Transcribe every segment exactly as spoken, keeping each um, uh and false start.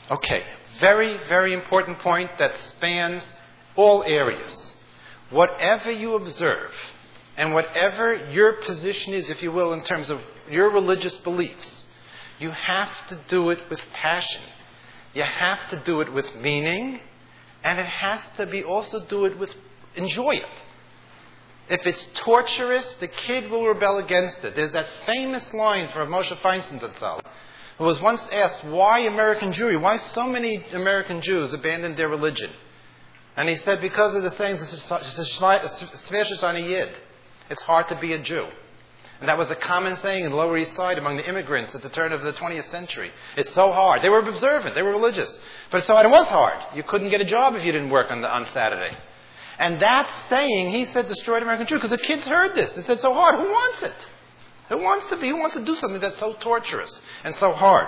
Okay, very, very important point that spans all areas. Whatever you observe, and whatever your position is, if you will, in terms of your religious beliefs, you have to do it with passion. You have to do it with meaning, and it has to be also do it with enjoy it. If it's torturous, the kid will rebel against it. There's that famous line from Moshe Feinstein Zatzal, who was once asked, why American Jewry? Why so many American Jews abandoned their religion? And he said, because of the saying, it's hard to be a Jew. And that was the common saying in the Lower East Side among the immigrants at the turn of the twentieth century. It's so hard. They were observant. They were religious. But so it was hard. You couldn't get a job if you didn't work on, the, on Saturday. And that saying, he said, destroyed American Jewry, because the kids heard this. They said, so hard. Who wants it? Who wants to be? Who wants to do something that's so torturous and so hard?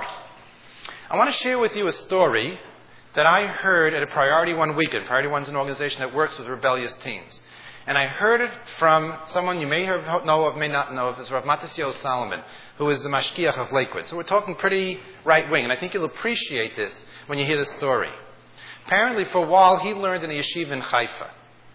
I want to share with you a story that I heard at a Priority One weekend. Priority One is an organization that works with rebellious teens. And I heard it from someone you may have know of, may not know of. It's Rav Matisyahu Solomon, who is the Mashgiach of Lakewood. So we're talking pretty right-wing, and I think you'll appreciate this when you hear the story. Apparently, for a while, he learned in the yeshiva in Haifa.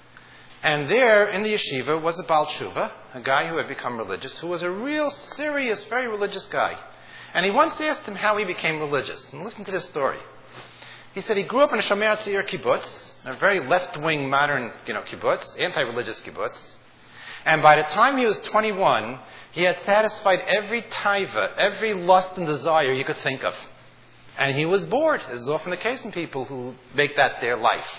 And there, in the yeshiva, was a Baal Tshuva, a guy who had become religious, who was a real serious, very religious guy. And he once asked him how he became religious. And listen to this story. He said he grew up in a Shomer Tzir kibbutz, a very left-wing, modern, you know, kibbutz, anti-religious kibbutz. And by the time he was twenty-one, he had satisfied every taiva, every lust and desire you could think of. And he was bored, as is often the case in people who make that their life.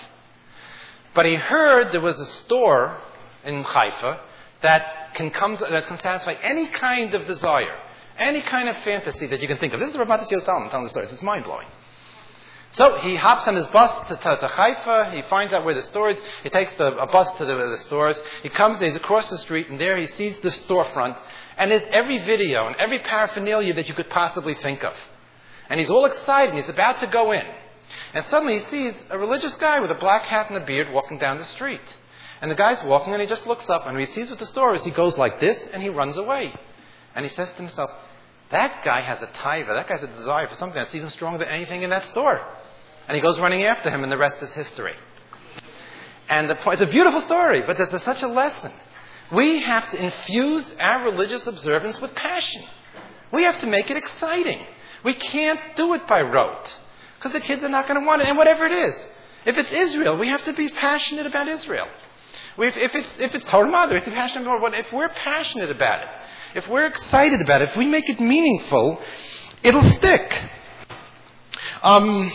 But he heard there was a store in Haifa that can come, that can satisfy any kind of desire, any kind of fantasy that you can think of. This is Rav Matisyahu Solomon telling the story. It's mind-blowing. So he hops on his bus to, to, to Haifa. He finds out where the store is. He takes the, a bus to the, the stores. He comes there. He's across the street, and there he sees the storefront. And there's every video and every paraphernalia that you could possibly think of. And he's all excited. He's about to go in. And suddenly he sees a religious guy with a black hat and a beard walking down the street. And the guy's walking, and he just looks up. And when he sees what the store is, he goes like this, and he runs away. And he says to himself, that guy has a taiva. That guy has a desire for something that's even stronger than anything in that store. And he goes running after him, and the rest is history. And the point, it's a beautiful story, but there's a, such a lesson. We have to infuse our religious observance with passion. We have to make it exciting. We can't do it by rote, because the kids are not going to want it. And whatever it is, if it's Israel, we have to be passionate about Israel. We've, if it's if it's Torah Mother, we have to be passionate about what. If we're passionate about it, if we're excited about it, if we make it meaningful, it'll stick. Um.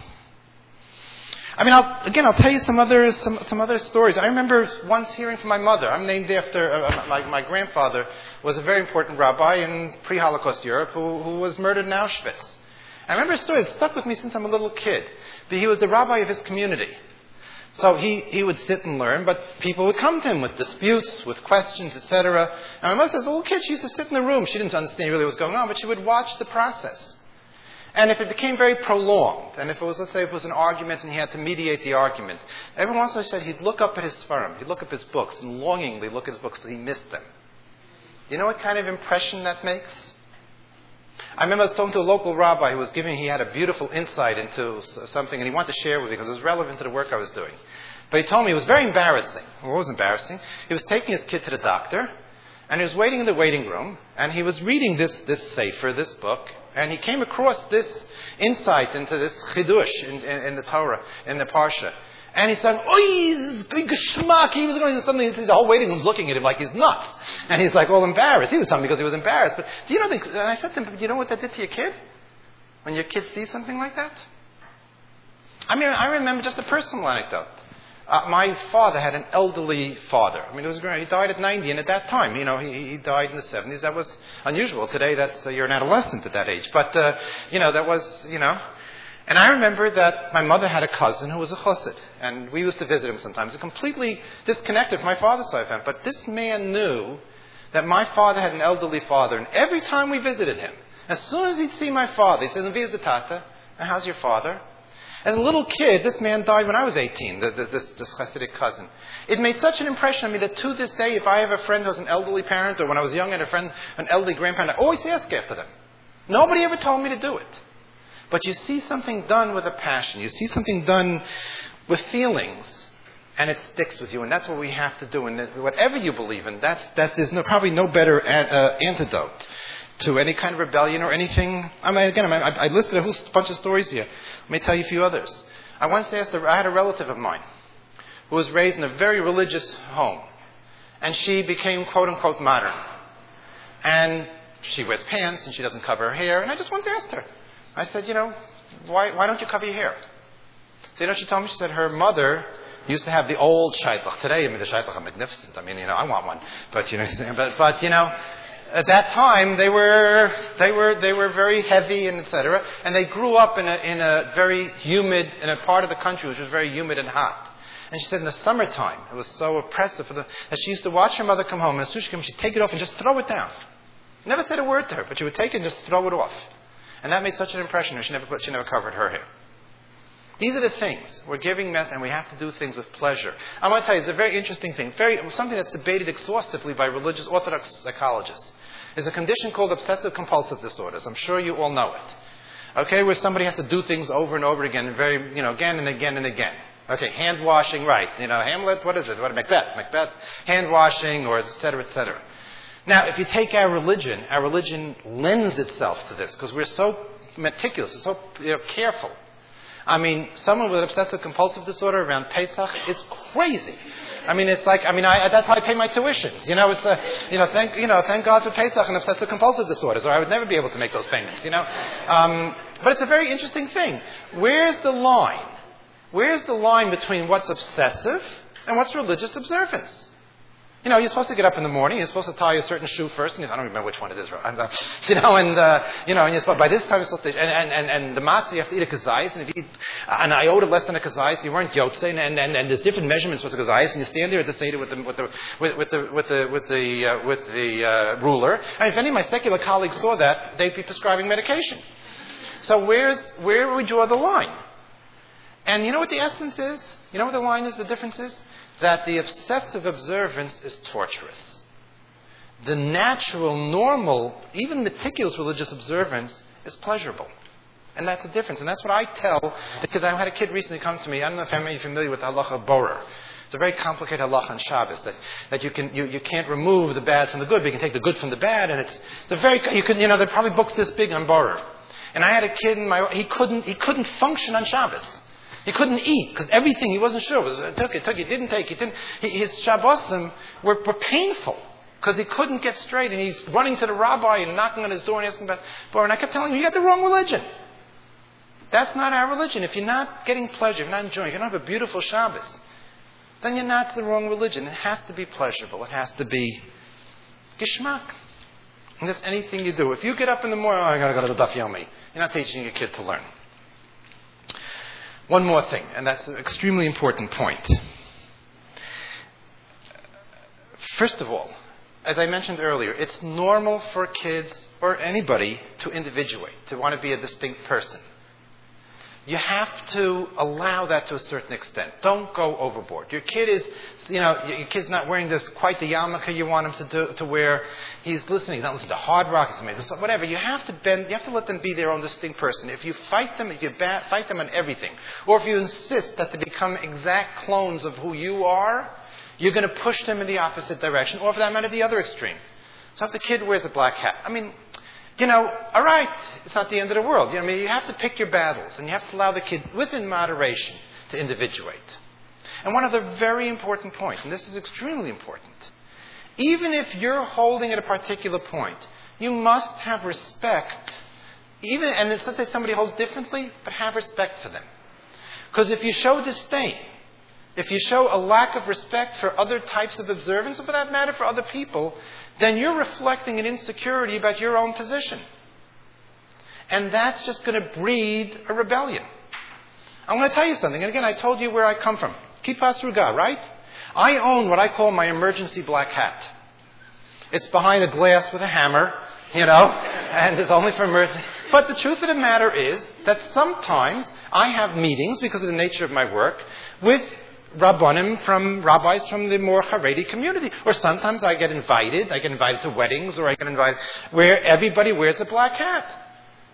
I mean, I'll, again, I'll tell you some other some, some other stories. I remember once hearing from my mother. I'm named after uh, my my grandfather was a very important rabbi in pre-Holocaust Europe who, who was murdered in Auschwitz. I remember a story that stuck with me since I'm a little kid. He was the rabbi of his community. So he, he would sit and learn, but people would come to him with disputes, with questions, et cetera. And my mother says, as a little kid, she used to sit in the room. She didn't understand really what was going on, but she would watch the process. And if it became very prolonged, and if it was, let's say, if it was an argument and he had to mediate the argument, every once in a while he'd look up at his Sfarim, he'd look up his books, and longingly look at his books so he missed them. Do you know what kind of impression that makes? I remember I was talking to a local rabbi who was giving, he had a beautiful insight into something, and he wanted to share with me because it was relevant to the work I was doing. But he told me it was very embarrassing. Well, it was embarrassing. He was taking his kid to the doctor, and he was waiting in the waiting room, and he was reading this, this sefer, this book, and he came across this insight into this chidush in, in, in the Torah, in the Parsha. And he's saying, "Oi, this is good geschmack." He was going to something. The whole waiting room's looking at him like he's nuts, and he's like all embarrassed. He was telling me because he was embarrassed. But do you know? The, and I said to him, "Do you know what that did to your kid? When your kid sees something like that?" I mean, I remember just a personal anecdote. Uh, my father had an elderly father. I mean, it was great. He died at ninety, and at that time, you know, he, he died in the seventies. That was unusual. Today, that's uh, you're an adolescent at that age. But uh, you know, that was, you know. And I remember that my mother had a cousin who was a chassid, and we used to visit him sometimes. A completely disconnected from my father's side of him. But this man knew that my father had an elderly father, and every time we visited him, as soon as he'd see my father, he'd say, "Viva the tata, and how's your father?" As a little kid, this man died when I was eighteen, the, the, this, this Hasidic cousin. It made such an impression on me that to this day, if I have a friend who's an elderly parent, or when I was young I had a friend, an elderly grandparent, I always ask after them. Nobody ever told me to do it. But you see something done with a passion. You see something done with feelings. And it sticks with you. And that's what we have to do. And whatever you believe in, that's, that's, there's no, probably no better an, uh, antidote to any kind of rebellion or anything. I mean, again, I, I listed a whole bunch of stories here. Let me tell you a few others. I once asked, a, I had a relative of mine who was raised in a very religious home. And she became, quote unquote, modern. And she wears pants and she doesn't cover her hair. And I just once asked her. I said, you know, why, why don't you cover your hair? So, you know what she told me? She said her mother used to have the old shaitlach. Today, I mean, the shaitlach are magnificent. I mean, you know, I want one. But, you know, but, but, you know, at that time, they were, they were, they were very heavy and et cetera. And they grew up in a, in a very humid, in a part of the country which was very humid and hot. And she said in the summertime, it was so oppressive for the, that she used to watch her mother come home, and as soon as she came, she'd take it off and just throw it down. Never said a word to her, but she would take it and just throw it off. And that made such an impression on her, she never, put, she never covered her hair. These are the things. We're giving meth, and we have to do things with pleasure. I want to tell you, it's a very interesting thing, very, something that's debated exhaustively by religious Orthodox psychologists. There's a condition called obsessive-compulsive disorders. I'm sure you all know it. Okay, where somebody has to do things over and over again, and very, you know, again and again and again. Okay, hand washing, right. You know, Hamlet, what is it? What, Macbeth, Macbeth, hand washing, or et cetera, et cetera. Now, if you take our religion, our religion lends itself to this, because we're so meticulous, we're so you know, careful. I mean, someone with an obsessive-compulsive disorder around Pesach is crazy. I mean, it's like, I mean, I, that's how I pay my tuitions. You know, it's a, you know, thank, you know, thank God for Pesach and obsessive-compulsive disorders, or I would never be able to make those payments, you know. Um, but it's a very interesting thing. Where's the line? Where's the line between what's obsessive and what's religious observance? You know, you're supposed to get up in the morning. You're supposed to tie a certain shoe first. And I don't remember which one it is. Uh, you know, and uh, you know, and you're supposed, by this time you're supposed to. And, and, and, and the matzah you have to eat a kazayis, and if you eat an iota less than a kazayis, you weren't yotze. And, and, and, and there's different measurements for the kazayis, and you stand there at the seder with the with the with, with the with the with the uh, with the uh, ruler. And if any of my secular colleagues saw that, they'd be prescribing medication. So where's where we draw the line? And you know what the essence is? You know what the line is, the difference is? That the obsessive observance is torturous. The natural, normal, even meticulous religious observance is pleasurable. And that's the difference. And that's what I tell, because I had a kid recently come to me, I don't know if I'm familiar with halacha borer. It's a very complicated halacha on Shabbos, that, that you, can, you, you can't remove the bad from the good, but you can take the good from the bad, and it's, it's a very, you can, you know, there are probably books this big on borer. And I had a kid in my, he couldn't, he couldn't function on Shabbos. He couldn't eat because everything he wasn't sure was it took it took it didn't take it didn't. He, his Shabbosim were, were painful because he couldn't get straight, and he's running to the rabbi and knocking on his door and asking about Bor. And I kept telling him, you got the wrong religion. That's not our religion. If you're not getting pleasure, if you're not enjoying, if you don't have a beautiful Shabbos, then you're not the wrong religion. It has to be pleasurable. It has to be geschmack. And that's anything you do. If you get up in the morning, oh, I got to go to the Daf Yomi. You're not teaching your kid to learn. One more thing, and that's an extremely important point. First of all, as I mentioned earlier, it's normal for kids or anybody to individuate, to want to be a distinct person. You have to allow that to a certain extent. Don't go overboard. Your kid is, you know, your kid's not wearing this quite the yarmulke you want him to do, to wear. He's listening. He's not listening to hard rock. He's listening to whatever. You have to bend. You have to let them be their own distinct person. If you fight them, if you bat, fight them on everything, or if you insist that they become exact clones of who you are, you're going to push them in the opposite direction, or for that matter, the other extreme. So if the kid wears a black hat, I mean, you know, all right, it's not the end of the world. You know, I mean, you have to pick your battles, and you have to allow the kid, within moderation, to individuate. And one other very important point, and this is extremely important, even if you're holding at a particular point, you must have respect, even, and let's say somebody holds differently, but have respect for them. Because if you show disdain, if you show a lack of respect for other types of observance, or for that matter, for other people, then you're reflecting an insecurity about your own position. And that's just going to breed a rebellion. I'm going to tell you something. And again, I told you where I come from. Kippah Sruga, right? I own what I call my emergency black hat. It's behind a glass with a hammer, you know, and it's only for emergency. But the truth of the matter is that sometimes I have meetings, because of the nature of my work, with Rabbanim from rabbis from the more Haredi community. Or sometimes I get invited, I get invited to weddings, or I get invited where everybody wears a black hat.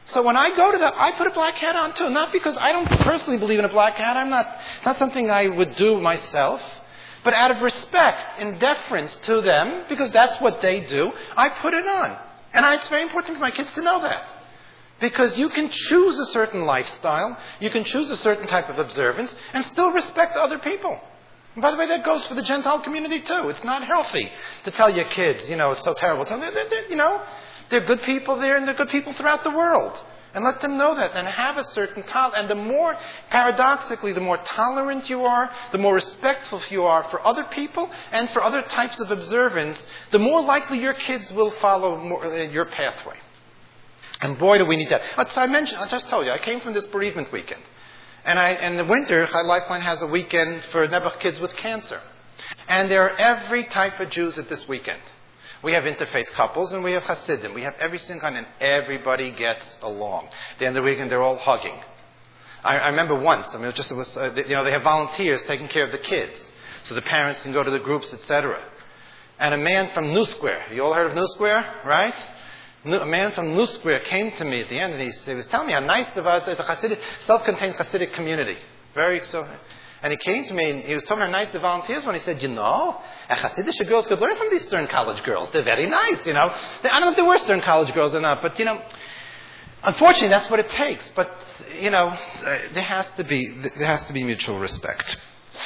So when I go to that, I put a black hat on too. Not because I don't personally believe in a black hat. I'm not, it's not something I would do myself. But out of respect and deference to them, because that's what they do, I put it on. And I, it's very important for my kids to know that. Because you can choose a certain lifestyle, you can choose a certain type of observance, and still respect other people. And by the way, that goes for the Gentile community too. It's not healthy to tell your kids, you know, it's so terrible. Tell them, they're, they're, you know, they're good people there, and they're good people throughout the world. And let them know that, and have a certain tolerance. And the more, paradoxically, the more tolerant you are, the more respectful you are for other people and for other types of observance, the more likely your kids will follow more, uh, your pathway. And boy, do we need that. So I mentioned, I just told you, I came from this bereavement weekend. And I, in the winter, Chai Lifeline has a weekend for Nebuch kids with cancer. And there are every type of Jews at this weekend. We have interfaith couples and we have Hasidim. We have every single kind, and everybody gets along. At the end of the weekend, they're all hugging. I, I remember once, I mean, it was just, it was, uh, you know, they have volunteers taking care of the kids. So the parents can go to the groups, et cetera. And a man from New Square, you all heard of New Square, right? A man from New Square came to me at the end, and he, he was telling me how nice the was. It's a Hasidic, self-contained Hasidic community. Very so. And he came to me, and he was telling me how nice the volunteers were. And he said, you know, Hasidic girls could learn from these Stern College girls. They're very nice, you know. I don't know if they were Stern College girls or not, but, you know, unfortunately, that's what it takes. But, you know, there has to be, there has to be mutual respect.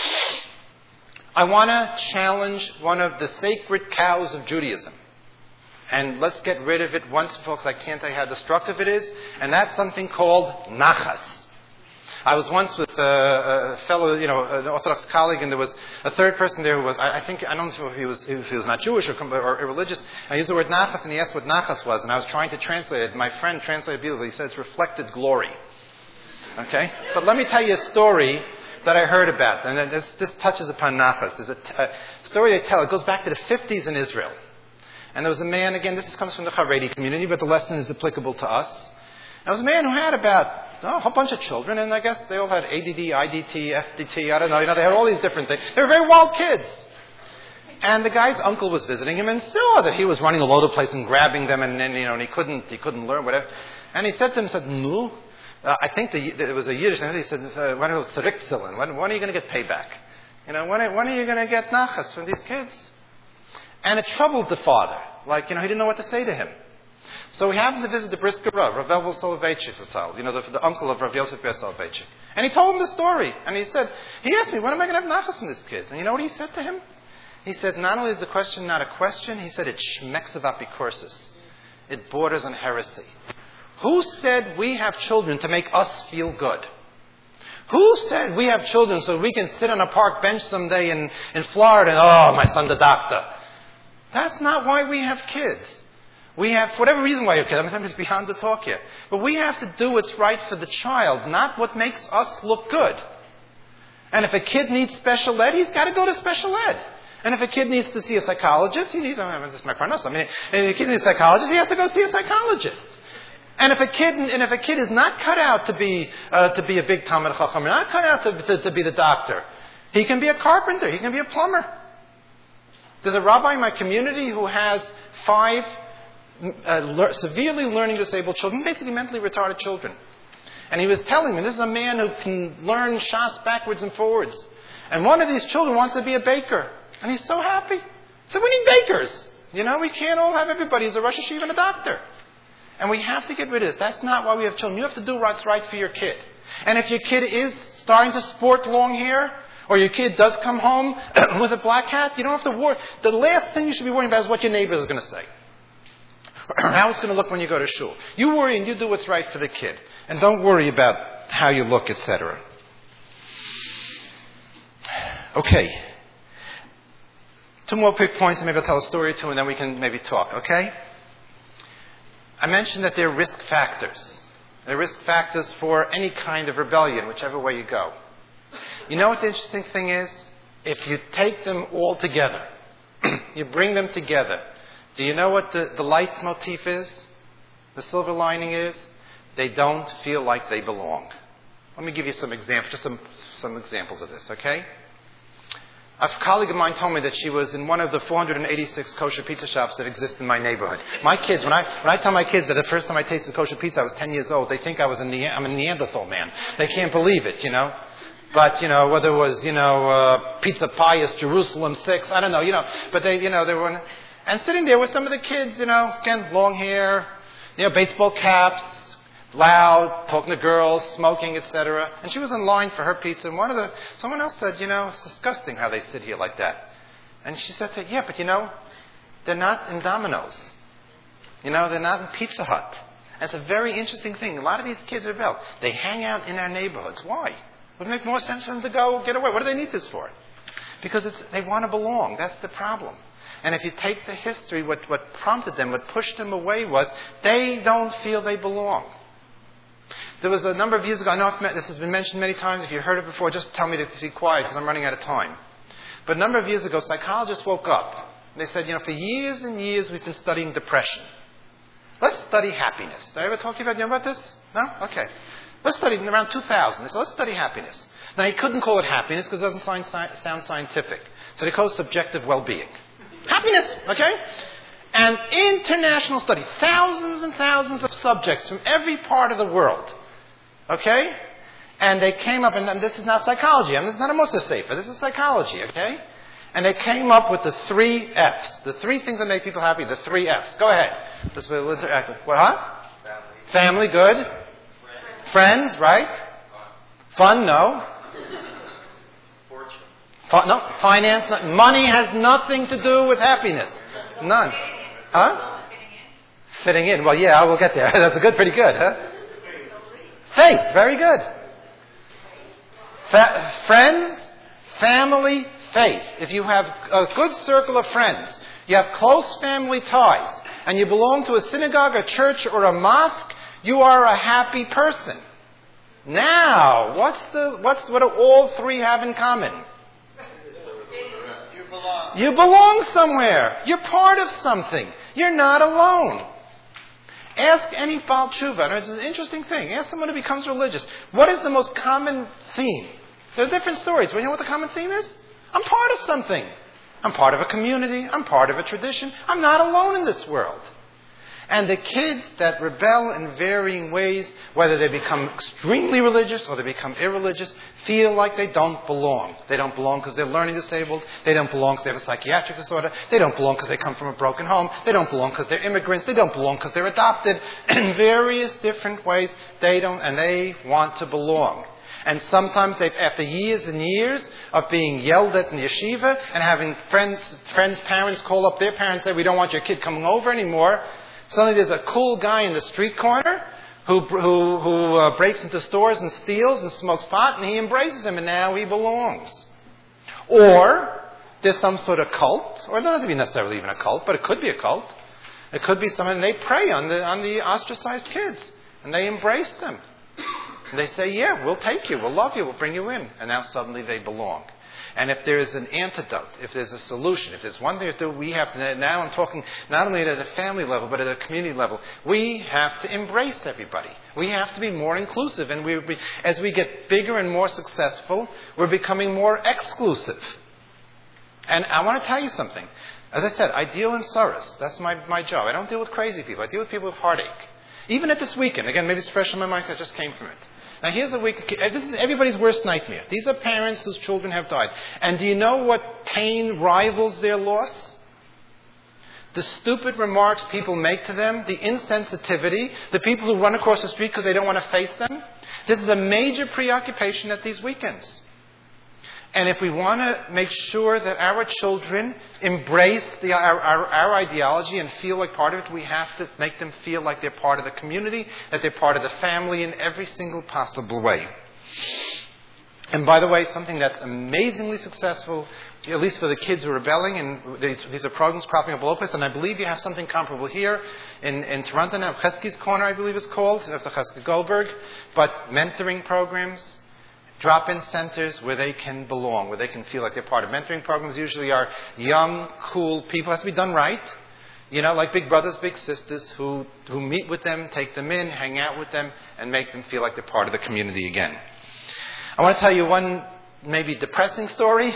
I want to challenge one of the sacred cows of Judaism. And let's get rid of it once and for all, because I can't tell you how destructive it is. And that's something called nachas. I was once with a, a fellow, you know, an Orthodox colleague, and there was a third person there who was, I, I think, I don't know if he was, if he was not Jewish or, or irreligious. I used the word nachas, and he asked what nachas was, and I was trying to translate it. My friend translated it beautifully. He said it's reflected glory. Okay? But let me tell you a story that I heard about, and this, this touches upon nachas. There's a, t- a story they tell. It goes back to the fifties in Israel. And there was a man, again, this comes from the Haredi community, but the lesson is applicable to us. There was a man who had about oh, a whole bunch of children, and I guess they all had A D D, I D T, F D T, I don't know, you know, they had all these different things. They were very wild kids. And the guy's uncle was visiting him and saw that he was running all over the place and grabbing them, and, and you know, and he couldn't, he couldn't learn, whatever. And he said to him, he said, no, uh, I think the, it was a Yiddish thing. He said, uh, when, when, when are you going to get payback? You know, when, when are you going to get nachas from these kids? And it troubled the father. Like, you know, he didn't know what to say to him. So he happened to visit the Brisker Rav, Rav Elvel Soloveitchik, you know, the, the uncle of Rav Yosef Ber Soloveitchik. And he told him the story. And he said, he asked me, when am I going to have nachas from this kid? And you know what he said to him? He said, not only is the question not a question, he said, it shmeks of apikorsis. It borders on heresy. Who said we have children to make us feel good? Who said we have children so we can sit on a park bench someday in, in Florida and, oh, my son's a doctor? That's not why we have kids. We have, for whatever reason why you have kids, I'm it's beyond the talk here. But we have to do what's right for the child, not what makes us look good. And if a kid needs special ed, he's got to go to special ed. And if a kid needs to see a psychologist, he needs, oh, this is my parnos. I mean, if a kid needs a psychologist, he has to go see a psychologist. And if a kid, and if a kid is not cut out to be, uh, to be a big Talmid Chacham, not cut out to, to, to be the doctor, he can be a carpenter, he can be a plumber. There's a rabbi in my community who has five uh, le- severely learning disabled children, basically mentally retarded children. And he was telling me, this is a man who can learn Shas backwards and forwards. And one of these children wants to be a baker. And he's so happy. He said, we need bakers. You know, we can't all have everybody as a Rosh Hashiva and a doctor. And we have to get rid of this. That's not why we have children. You have to do what's right for your kid. And if your kid is starting to sport long hair, or your kid does come home with a black hat, you don't have to worry. The last thing you should be worrying about is what your neighbor is going to say. Or how it's going to look when you go to shul. You worry and you do what's right for the kid. And don't worry about how you look, et cetera. Okay. Two more quick points, and maybe I'll tell a story or two, and then we can maybe talk, okay? I mentioned that there are risk factors. There are risk factors for any kind of rebellion, whichever way you go. You know what the interesting thing is? If you take them all together, you bring them together, do you know what the, the leitmotif is? The silver lining is? They don't feel like they belong. Let me give you some examples, just some, some examples of this, okay? A colleague of mine told me that she was in one of the four hundred eighty-six kosher pizza shops that exist in my neighborhood. My kids, when I when I tell my kids that the first time I tasted kosher pizza I was ten years old, they think I was a, ne- I'm a Neanderthal man. They can't believe it, you know. But, you know, whether it was, you know, uh, Pizza Pius, Jerusalem six, I don't know, you know. But they, you know, they were... And sitting there with some of the kids, you know, again, long hair, you know, baseball caps, loud, talking to girls, smoking, et cetera. And she was in line for her pizza. And one of the... Someone else said, you know, it's disgusting how they sit here like that. And she said, yeah, but, you know, they're not in Domino's. You know, they're not in Pizza Hut. And it's a very interesting thing. A lot of these kids are rebel. They hang out in our neighborhoods. Why? Would it make more sense for them to go get away? What do they need this for? Because it's, they want to belong. That's the problem. And if you take the history, what, what prompted them, what pushed them away was they don't feel they belong. There was a number of years ago, I know I've met, this has been mentioned many times. If you've heard it before, just tell me to be quiet because I'm running out of time. But a number of years ago, psychologists woke up. And they said, you know, for years and years we've been studying depression. Let's study happiness. Did I ever talk to you about, you know, about this? No? Okay. Let's study, around two thousand, they said, let's study happiness. Now, he couldn't call it happiness because it doesn't sound, sound scientific. So they call it subjective well-being. Happiness, okay? And international study, thousands and thousands of subjects from every part of the world, okay? And they came up, and this is not psychology, and this is not a Musar Sefer, this is psychology, okay? And they came up with the three F's, the three things that make people happy, the three F's. Go ahead. This will interact. What, huh? Family. Family, good. Friends, right? Fun, no. Fortune. Fun, no. Finance, no. Money has nothing to do with happiness. None. Huh? Fitting in. Well, yeah, we'll get there. That's a good, pretty good, huh? Faith, very good. Fa- friends, family, faith. If you have a good circle of friends, you have close family ties, and you belong to a synagogue, a church, or a mosque, you are a happy person. Now, what's the what's what do all three have in common? You belong. You belong somewhere. You're part of something. You're not alone. Ask any Baal Tshuva. It's an interesting thing. Ask someone who becomes religious. What is the most common theme? There are different stories. But you know what the common theme is? I'm part of something. I'm part of a community. I'm part of a tradition. I'm not alone in this world. And the kids that rebel in varying ways, whether they become extremely religious or they become irreligious, feel like they don't belong. They don't belong because they're learning disabled. They don't belong because they have a psychiatric disorder. They don't belong because they come from a broken home. They don't belong because they're immigrants. They don't belong because they're adopted. In various different ways, they don't, and they want to belong. And sometimes they've, after years and years of being yelled at in yeshiva and having friends, friends' parents call up their parents and say, we don't want your kid coming over anymore, suddenly there's a cool guy in the street corner who who, who uh, breaks into stores and steals and smokes pot, and he embraces him, and now he belongs. Or there's some sort of cult, or it doesn't have to be necessarily even a cult, but it could be a cult. It could be someone, and they prey on the on the ostracized kids, and they embrace them. And they say, yeah, we'll take you, we'll love you, we'll bring you in. And now suddenly they belong. And if there is an antidote, if there's a solution, if there's one thing to do, we have to, now I'm talking not only at a family level, but at a community level, we have to embrace everybody. We have to be more inclusive. And we, as we get bigger and more successful, we're becoming more exclusive. And I want to tell you something. As I said, I deal in sorrows. That's my, my job. I don't deal with crazy people. I deal with people with heartache. Even at this weekend. Again, maybe it's fresh in my mind because I just came from it. Now here's a week, this is everybody's worst nightmare. These are parents whose children have died. And do you know what pain rivals their loss? The stupid remarks people make to them, the insensitivity, the people who run across the street because they don't want to face them. This is a major preoccupation at these weekends. And if we want to make sure that our children embrace the, our, our, our ideology and feel like part of it, we have to make them feel like they're part of the community, that they're part of the family in every single possible way. And by the way, something that's amazingly successful, at least for the kids who are rebelling, and these, these are programs cropping up all over the place, and I believe you have something comparable here in, in Toronto now, Chesky's Corner, I believe it's called, after Chesky Goldberg, but mentoring programs, drop-in centers where they can belong, where they can feel like they're part of. Mentoring programs usually are young, cool people. It has to be done right. You know, like big brothers, big sisters who, who meet with them, take them in, hang out with them, and make them feel like they're part of the community again. I want to tell you one maybe depressing story,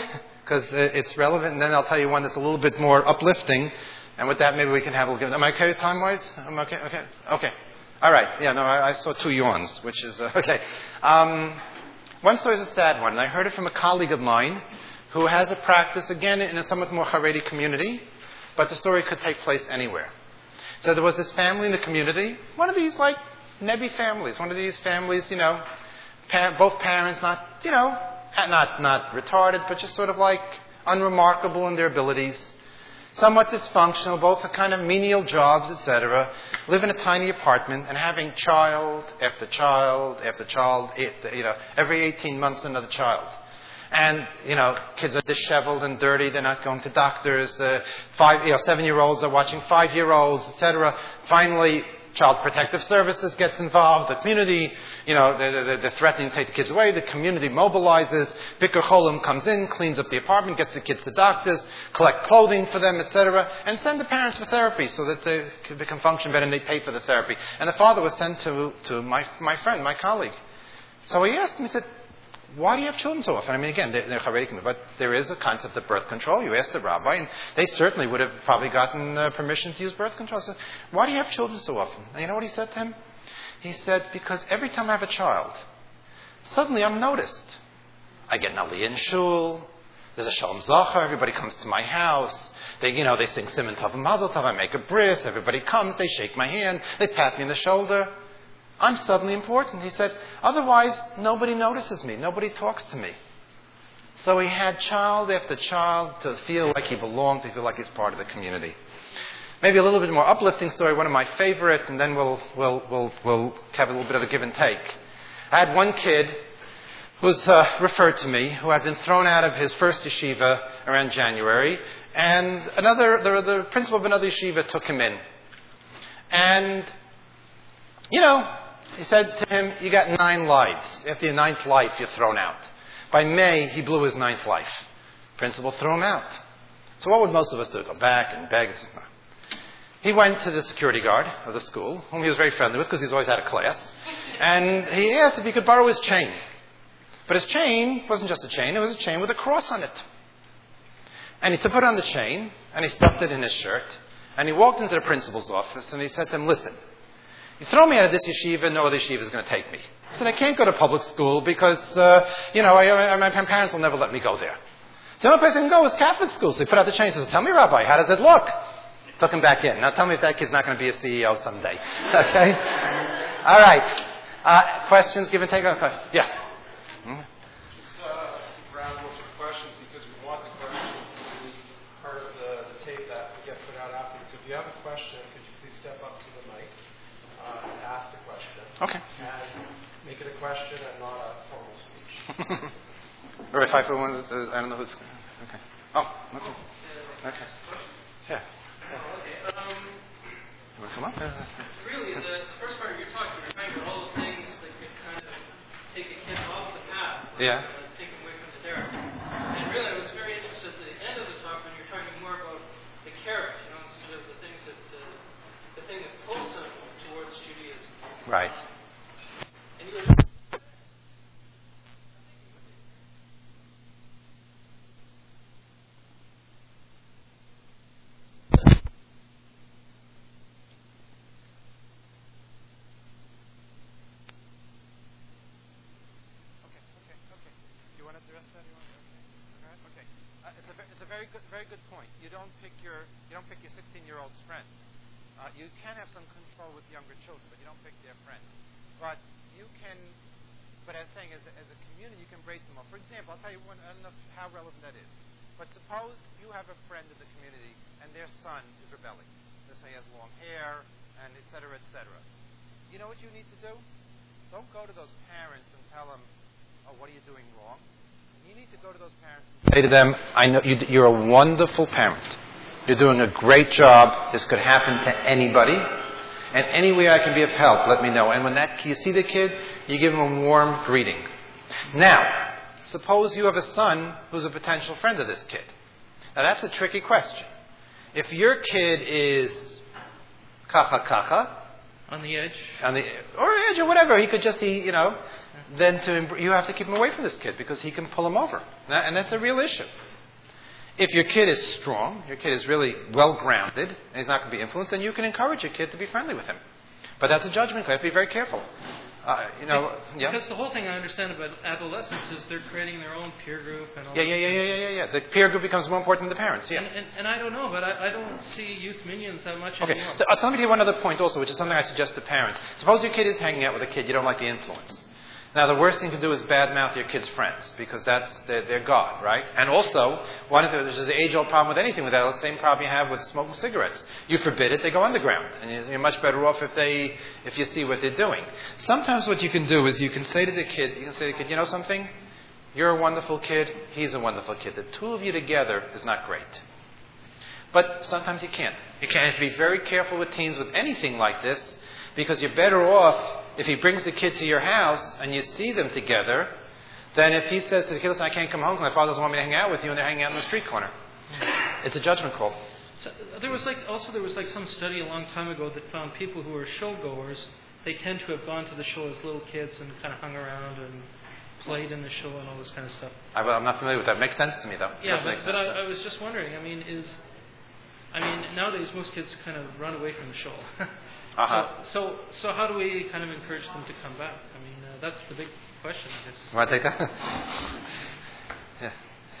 because it's relevant, and then I'll tell you one that's a little bit more uplifting. And with that, maybe we can have a little. Am I okay time-wise? I'm okay. Okay. Okay. All right. Yeah. No, I, I saw two yawns, which is uh, okay. Um, one story is a sad one. I heard it from a colleague of mine who has a practice again in a somewhat more Haredi community, but the story could take place anywhere. So there was this family in the community, one of these like Nebi families, one of these families, you know, pa- both parents, not you know, not not retarded, but just sort of like unremarkable in their abilities. Somewhat dysfunctional, both kind of menial jobs, et cetera. Live in a tiny apartment and having child after child after child, you know, every eighteen months another child. And, you know, kids are disheveled and dirty. They're not going to doctors. The five, you know, seven-year-olds are watching five-year-olds, et cetera. Finally, Child Protective Services gets involved. The community, you know, they're, they're threatening to take the kids away. The community mobilizes. Bikur Cholim comes in, cleans up the apartment, gets the kids to doctors, collect clothing for them, et cetera, and send the parents for therapy so that they, they can function better and they pay for the therapy. And the father was sent to, to my, my friend, my colleague. So he asked him, he said, why do you have children so often? I mean, again, they're, they're Haredi, but there is a concept of birth control. You asked the rabbi, and they certainly would have probably gotten uh, permission to use birth control. So, why do you have children so often? And you know what he said to him? He said, because every time I have a child, suddenly I'm noticed. I get an aliyah in shul. There's a shalom zachar. Everybody comes to my house. They, you know, they sing Siman Tov and Mazel Tov. I make a bris. Everybody comes. They shake my hand. They pat me on the shoulder. I'm suddenly important. He said, otherwise, nobody notices me. Nobody talks to me. So he had child after child to feel like he belonged, to feel like he's part of the community. Maybe a little bit more uplifting story, one of my favorite, and then we'll, we'll, we'll, we'll have a little bit of a give and take. I had one kid who was uh, referred to me, who had been thrown out of his first yeshiva around January, and another, the, the principal of another yeshiva took him in. And, you know, he said to him, you got nine lives. After your ninth life, you're thrown out. By May, he blew his ninth life. Principal threw him out. So what would most of us do? Go back and beg? No. He went to the security guard of the school, whom he was very friendly with because he's always had a class, and he asked if he could borrow his chain. But his chain wasn't just a chain, it was a chain with a cross on it. And he took it on the chain, and he stuffed it in his shirt, and he walked into the principal's office, and he said to him, listen, you throw me out of this yeshiva, no other yeshiva is going to take me. He said, I can't go to public school because, uh, you know, I, I, my parents will never let me go there. So the only place I can go is Catholic school. So he put out the chain and says, tell me, Rabbi, how does it look? Took him back in. Now tell me if that kid's not going to be a C E O someday. Okay? All right. Uh, questions, give and take? Okay. Yeah. Hmm? Just uh, some ground rules for questions because we want the questions to be part of the, the tape that we get put out afterwards. So if you have a question, could you please step up to the mic uh, and ask the question? Okay. And make it a question and not a formal speech. All right, five for one. Uh, I don't know who's. Okay. Oh, okay. Okay. Yeah. Okay. Um, You want to come up? really, the, the first part of your talk, you were talking about all the things that could kind of take a kid off the path. Yeah. Uh, take him away from the derek. And really, I was very interested at the end of the talk when you were talking more about the carrot, you know, instead of the things that, uh, the thing that pulls him towards Judaism. Right. And you were Very good, very good point. You don't pick your you don't pick your sixteen-year-old's friends. Uh, you can have some control with younger children, but you don't pick their friends. But you can, but as saying, as a, as a community, you can brace them up. For example, I'll tell you one. I don't know how relevant that is. But suppose you have a friend in the community, and their son is rebelling. Let's say he has long hair, and et cetera, et cetera. You know what you need to do? Don't go to those parents and tell them, "Oh, what are you doing wrong?" You need to go to those parents and say to them, I know you, you're a wonderful parent. You're doing a great job. This could happen to anybody. And any way I can be of help, let me know. And when that you see the kid, you give him a warm greeting. Now, suppose you have a son who's a potential friend of this kid. Now, that's a tricky question. If your kid is kacha kacha, on the edge. On the, or edge or whatever, he could just, he, you know, then to you have to keep him away from this kid because he can pull him over. And that's a real issue. If your kid is strong, your kid is really well-grounded, and he's not going to be influenced, then you can encourage your kid to be friendly with him. But that's a judgment call. You have to be very careful. Uh, you know, yeah. Because the whole thing I understand about adolescents is they're creating their own peer group and all Yeah, yeah, yeah, yeah, yeah, yeah, yeah. The peer group becomes more important than the parents, yeah. And, and, and I don't know, but I, I don't see youth minions that much Okay, anymore. so, uh, so let me tell you one other point also, which is something I suggest to parents. Suppose your kid is hanging out with a kid you don't like the influence. Now, the worst thing to do is badmouth your kid's friends, because that's their, their God, right? And also, one of the, there's an age-old problem with anything with that, the same problem you have with smoking cigarettes. You forbid it, they go underground. And you're much better off if they, if you see what they're doing. Sometimes what you can do is you can say to the kid, you can say to the kid, you know something? You're a wonderful kid, he's a wonderful kid. The two of you together is not great. But sometimes you can't. You can't. You have to be very careful with teens with anything like this, because you're better off if he brings the kid to your house and you see them together than if he says to the kid, listen, I can't come home because my father doesn't want me to hang out with you, and they're hanging out in the street corner. It's a judgment call. So there was like also there was like some study a long time ago that found people who are showgoers, they tend to have gone to the show as little kids and kind of hung around and played in the show and all this kind of stuff. I, I'm not familiar with that. It makes sense to me, though. It Yeah, does make but, sense. but I, I was just wondering. I mean, is I mean nowadays most kids kind of run away from the show. Uh-huh. So, so, so how do we kind of encourage them to come back? I mean, uh, that's the big question, I guess. You want to take that? Yeah.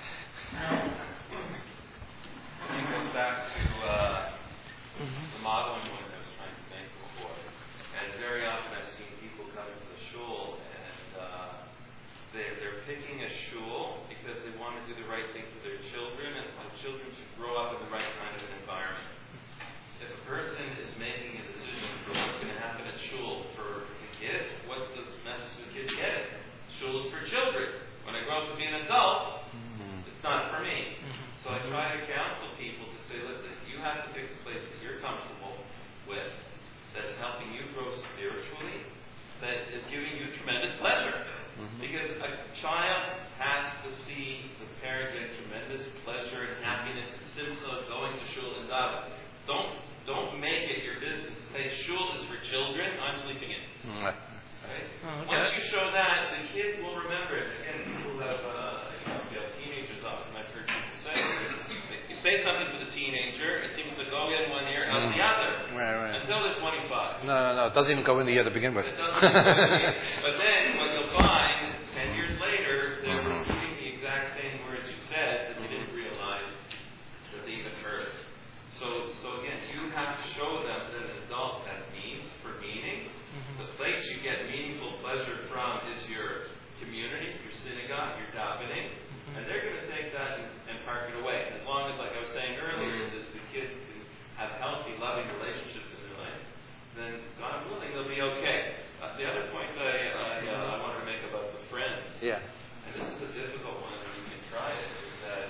It goes back to uh, mm-hmm. the modeling point I was trying to make before. And very often I've seen people come into the shul and uh, they're, they're picking a shul because they want to do the right thing for their children, and the children should grow up in the right kind of an environment. If a person is making a decision for what's going to happen at shul for the kids, what's the message the kids get? Shul is for children. When I grow up to be an adult, mm-hmm. it's not for me. Mm-hmm. So I try to counsel people to say, listen, you have to pick a place that you're comfortable with, that's helping you grow spiritually, that is giving you tremendous pleasure. Mm-hmm. Because a child has to see the parent get tremendous pleasure and happiness and simcha going to shul and daven. Don't Don't make it your business. Say, shul is for children, I'm sleeping in. Mm-hmm. Right? Oh, okay. Once you show that, the kid will remember it. Again, people have, uh, you know, you have teenagers often, I've heard people say, you say something to the teenager, it seems to go in one ear, out the other. Right, right. Until they're twenty-five. No, no, no. It doesn't even go in the ear to begin with. It doesn't go in the ear. But then, what you'll find, ten years later, they're mm-hmm. repeating the exact same words you said that they didn't realize that they even heard. So, so again, you have to show them that an adult has means for meaning. Mm-hmm. The place you get meaningful pleasure from is your community, your synagogue, your davening, mm-hmm. and they're going to take that and, and park it away. As long as, like I was saying earlier, mm-hmm. the, the kid can have healthy, loving relationships in their life, then God willing, they'll be okay. Uh, the other point that I, I, uh, I wanted to make about the friends, yeah. and this is a difficult one, and you can try it, is that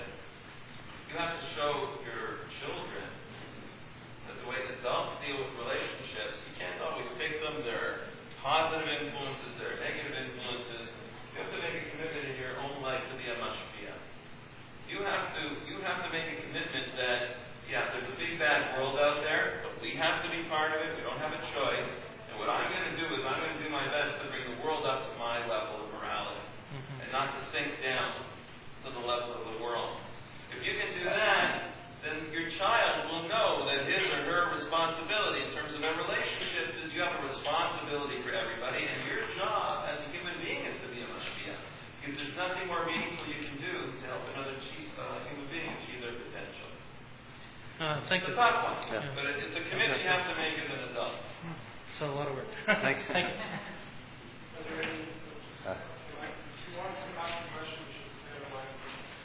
you have to show your children that the way adults deal with relationships, you can't always pick them. There are positive influences, there are negative influences. You have to make a commitment in your own life to be a mashpia. You have to you have to make a commitment that, yeah, there's a big bad world out there, but we have to be part of it. We don't have a choice. And what I'm going to do is I'm going to do my best to bring the world up to my level of morality, mm-hmm. and not to sink down to the level of the world. If you can do that, then your child will know that his or her responsibility in terms of their relationships is you have a responsibility for everybody, and your job as a human being is to be a mashpia. Because there's nothing more meaningful you can do to help another achieve, uh, human being achieve their potential. Uh, thank it's you. a tough one, Yeah. but it, it's a commitment you have to make as an adult. So a lot of work. Thank you. Thank you. Are there any, uh, if you want to ask a question, you should stay on the line.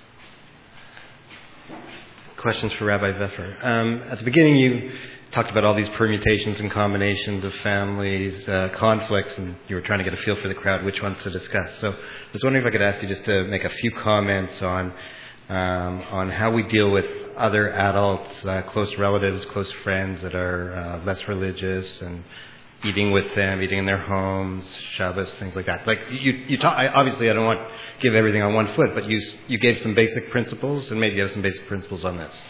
Questions for Rabbi Vefer. Um, at the beginning, you talked about all these permutations and combinations of families, uh, conflicts, and you were trying to get a feel for the crowd, which ones to discuss. So I was wondering if I could ask you just to make a few comments on um, on how we deal with other adults, uh, close relatives, close friends that are uh, less religious, and eating with them, eating in their homes, Shabbos, things like that. Like you, you talk, I, obviously I don't want to give everything on one foot, but you you gave some basic principles, and maybe you have some basic principles on this.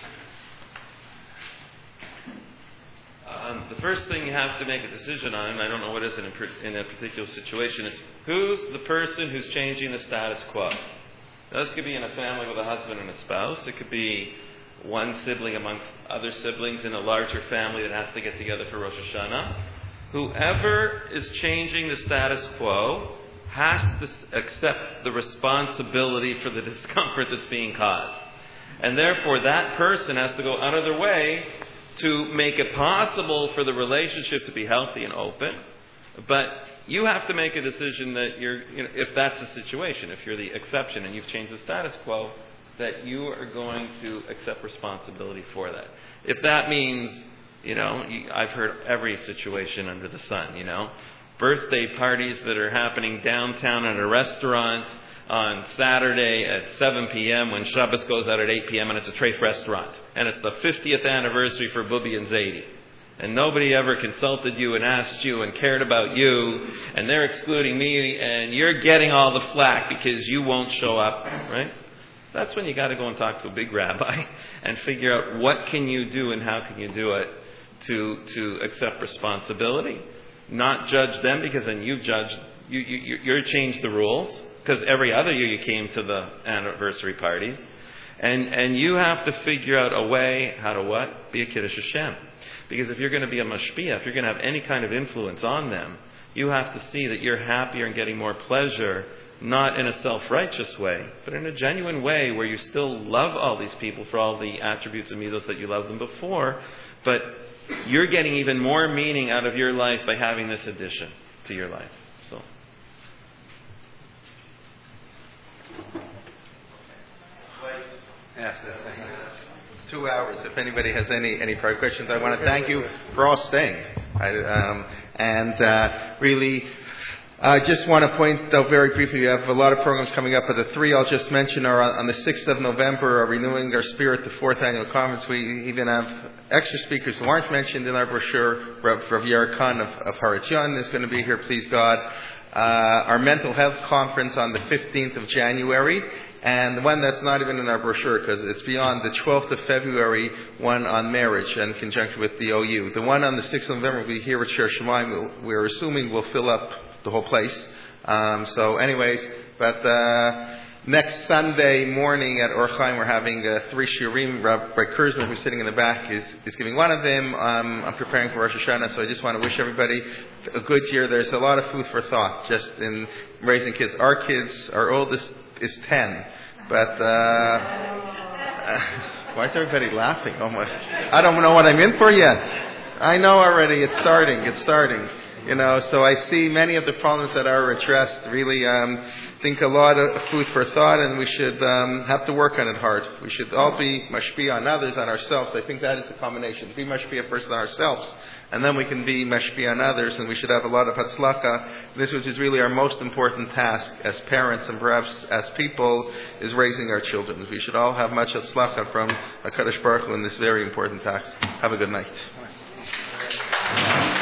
Um, the first thing you have to make a decision on, and I don't know what is in a, in a particular situation, is who's the person who's changing the status quo. Now, this could be in a family with a husband and a spouse. It could be one sibling amongst other siblings in a larger family that has to get together for Rosh Hashanah. Whoever is changing the status quo has to accept the responsibility for the discomfort that's being caused. And therefore, that person has to go out of their way to make it possible for the relationship to be healthy and open. But you have to make a decision that you're, you know, if that's the situation, if you're the exception and you've changed the status quo, that you are going to accept responsibility for that. If that means, you know, I've heard every situation under the sun, you know, birthday parties that are happening downtown at a restaurant on Saturday at seven p.m. when Shabbos goes out at eight p.m. and it's a treif restaurant. And it's the fiftieth anniversary for Bubi and Zaidi. And nobody ever consulted you and asked you and cared about you. And they're excluding me and you're getting all the flack because you won't show up, right? That's when you got to go and talk to a big rabbi and figure out what can you do and how can you do it to to accept responsibility. Not judge them, because then you've judged, you, you, you're changed the rules. Because every other year you came to the anniversary parties. And and you have to figure out a way how to what? Be a Kiddush Hashem. Because if you're going to be a mashpia, if you're going to have any kind of influence on them, you have to see that you're happier and getting more pleasure, not in a self-righteous way, but in a genuine way where you still love all these people for all the attributes and midos that you loved them before, but you're getting even more meaning out of your life by having this addition to your life. So. Yeah, two hours. If anybody has any, any prior questions, I want to thank you for all staying. I, um, and uh, really, I just want to point out very briefly, we have a lot of programs coming up, but the three I'll just mention are on, on the sixth of November, are Renewing Our Spirit, the fourth annual conference. We even have extra speakers who aren't mentioned in our brochure. Rav, Rav Yair Khan of, of Haratzion is going to be here, please God. Uh, our mental health conference on the fifteenth of January. And the one that's not even in our brochure, because it's beyond, the twelfth of February, one on marriage in conjunction with the O U. The one on the sixth of November will be here at Shir Shamayim. We'll, we're assuming we'll fill up the whole place. Um, so anyways, but uh, next Sunday morning at Or Chaim, we're having uh, three shiurim. Rav Kurzner, who's sitting in the back, is, is giving one of them. Um, I'm preparing for Rosh Hashanah, so I just want to wish everybody a good year. There's a lot of food for thought just in raising kids. Our kids, our oldest is ten, but uh, uh, why is everybody laughing? Oh my! I don't know what I'm in for yet. I know already. It's starting. It's starting. You know, so I see many of the problems that are addressed. Really, um, think a lot of food for thought, and we should um, have to work on it hard. We should all be mashpia on others, on ourselves. I think that is a combination. Be mashpia first on ourselves, and then we can be mashpia on others, and we should have a lot of hatzlacha. This, which is really our most important task as parents and perhaps as people, is raising our children. We should all have much hatzlacha from HaKadosh Baruch Hu in this very important task. Have a good night.